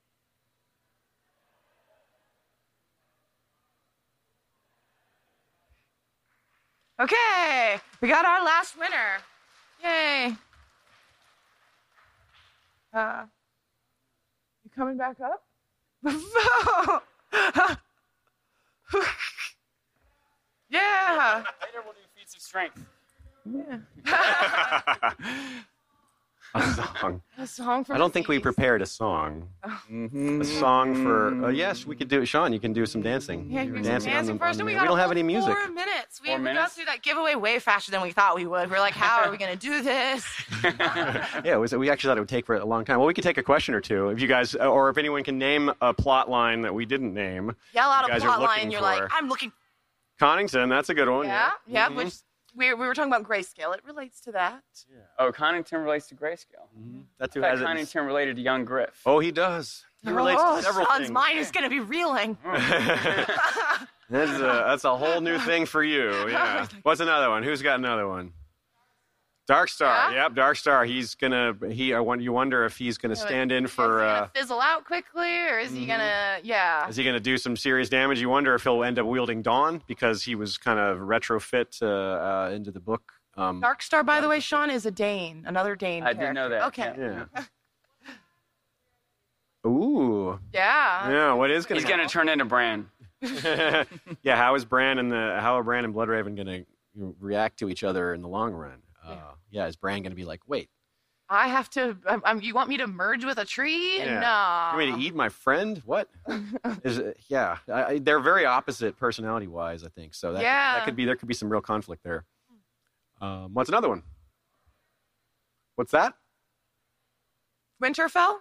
Okay. We got our last winner. Yay. Uh, you coming back up? Yeah. Later we'll do feats of strength. Yeah. A song. A song for I don't think we feast. prepared a song. Mm-hmm. A song for. Uh, yes, we could do it. Sean, you can do some dancing. Yeah, You were you're dancing, on the- dancing first, on and we the- got we don't a have whole any music. Four minutes. We, Four we got minutes? through that giveaway way faster than we thought we would. We're like, how are we going to do this? Yeah, it was, we actually thought it would take for a long time. Well, we could take a question or two if you guys, or if anyone can name a plot line that we didn't name. Yell out You a guys are plot looking line. You're for- like, I'm looking. Connington, that's a good one. Yeah, yeah. Mhm. Which we we were talking about grayscale. It relates to that. Oh, Connington relates to grayscale. Mhm. That's I who thought has it. Connington related to young Griff. Oh, he does. He relates oh, to several Sean's things. mind is going to be reeling. That's a, that's a whole new thing for you. Yeah. What's another one? Who's got another one? Dark Star. Yeah? Yep, Dark Star. He's gonna. He. I wonder. You wonder if he's gonna stand in for. Is he Uh, gonna fizzle out quickly, or is he gonna? Yeah. is he gonna do some serious damage? You wonder if he'll end up wielding Dawn because he was kind of retrofit uh, uh, into the book. Um, Dark Star, by the way, Sean is a Dane, another Dane. I did know that. Okay. Yeah. Ooh. Yeah. Yeah. What is gonna? He's going to turn into Bran. Yeah. How is Bran and the how are Bran and Bloodraven gonna react to each other in the long run? Uh, Yeah. yeah. Is Bran gonna be like, wait? I have to. Um, um, you want me to merge with a tree? Yeah. No. You want me to eat my friend? What? Is it, yeah, I, I, they're very opposite personality-wise, I think. So that, Yeah. that could be there could be some real conflict there. Um, what's another one? What's that? Winterfell?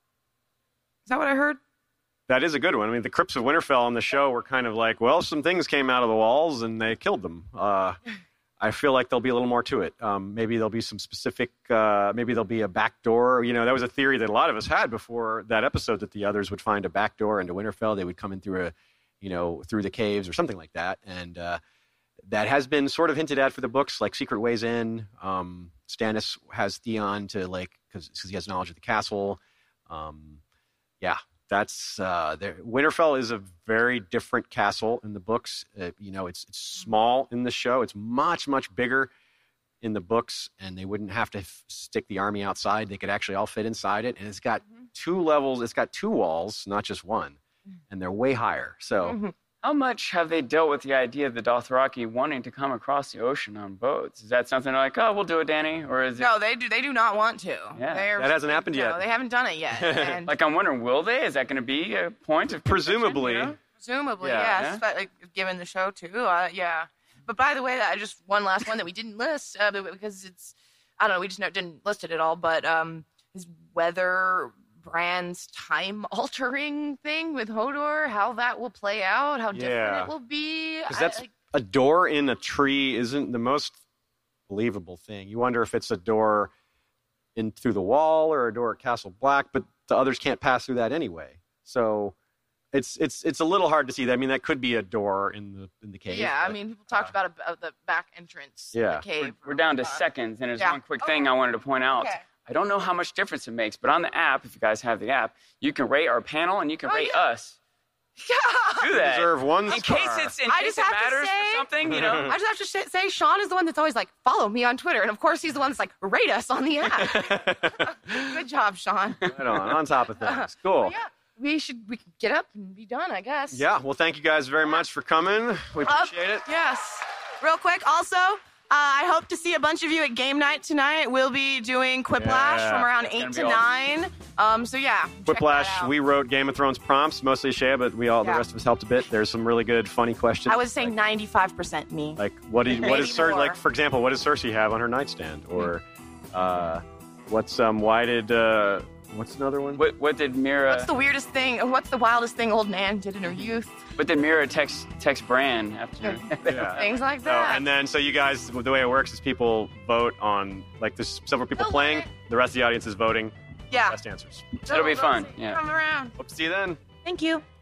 Is that what I heard? That is a good one. I mean, the Crypts of Winterfell on the show were kind of like, well, some things came out of the walls and they killed them. Uh, I feel like there'll be a little more to it. Um, maybe there'll be some specific, uh, maybe there'll be a back door. You know, that was a theory that a lot of us had before that episode, that the others would find a back door into Winterfell. They would come in through a, you know, through the caves or something like that. And uh, that has been sort of hinted at for the books, like Secret Ways In. Um, Stannis has Theon to, like, because he has knowledge of the castle. Um, yeah. That's uh, there. Winterfell is a very different castle in the books. Uh, you know, it's it's small in the show. It's much much bigger in the books, and they wouldn't have to f- stick the army outside. They could actually all fit inside it, and it's got Mhm. two levels. It's got two walls, not just one, and they're way higher. So Mhm. How much have they dealt with the idea of the Dothraki wanting to come across the ocean on boats? Is that something like, oh, we'll do it, Danny? Or is it No, they do. They do not want to. Yeah. They're, that hasn't happened no, yet. they haven't done it yet. And like, I'm wondering, will they? Is that going to be a point of contention, Presumably. you know? presumably, Yeah. yes. But, like, given the show too, uh, yeah. But by the way, that just one last one that we didn't list uh, because it's, I don't know, we just no, didn't list it at all. But um, is whether Bran's time altering thing with Hodor, how that will play out, how different Yeah. it will be. because I- that's like, a door in a tree isn't the most believable thing. You wonder if it's a door in through the wall or a door at Castle Black, but the others can't pass through that anyway. So it's it's it's a little hard to see that. I mean, that could be a door in the in the cave. yeah, I but, mean, people talked uh, about, a, about the back entrance Yeah. of the cave. We're, we're down to Uh, seconds, and there's yeah. one quick thing I wanted to point out. Okay. I don't know how much difference it makes, but on the app, if you guys have the app, you can rate our panel and you can Oh, rate yeah. us. Do you that. deserve one in star. case it's in I case just it have to matters say- for something, you know. I just have to sh- say, Sean is the one that's always like, follow me on Twitter. And of course, he's the one that's like, rate us on the app. Good job, Sean. Right on, on top of things. Cool. Well, yeah, we should we can get up and be done, I guess. Yeah, well, thank you guys very much for coming. We Uh, appreciate it. Yes. Real quick, also, I hope to see a bunch of you at game night tonight. We'll be doing Quiplash Yeah. from around It's eight gonna to be awesome. nine. Um, so yeah, check that Quiplash, out. we wrote Game of Thrones prompts, mostly Shea, but we all the Yeah. rest of us helped a bit. There's some really good, funny questions. I would say ninety-five percent me. like what do you, what Maybe is Cer- more. like for example, what does Cersei have on her nightstand? Or uh, what's um why did uh what's another one? What what did Mira? What's the weirdest thing? What's the wildest thing old Nan did in her youth? What did Mira text text Bran after? Yeah. Things like Oh, that. and then so you guys, the way it works is people vote on like there's several people They'll playing, win the rest of the audience is voting yeah. best answers. It'll be They'll fun, see- yeah. Come around. Hope to see you then. Thank you.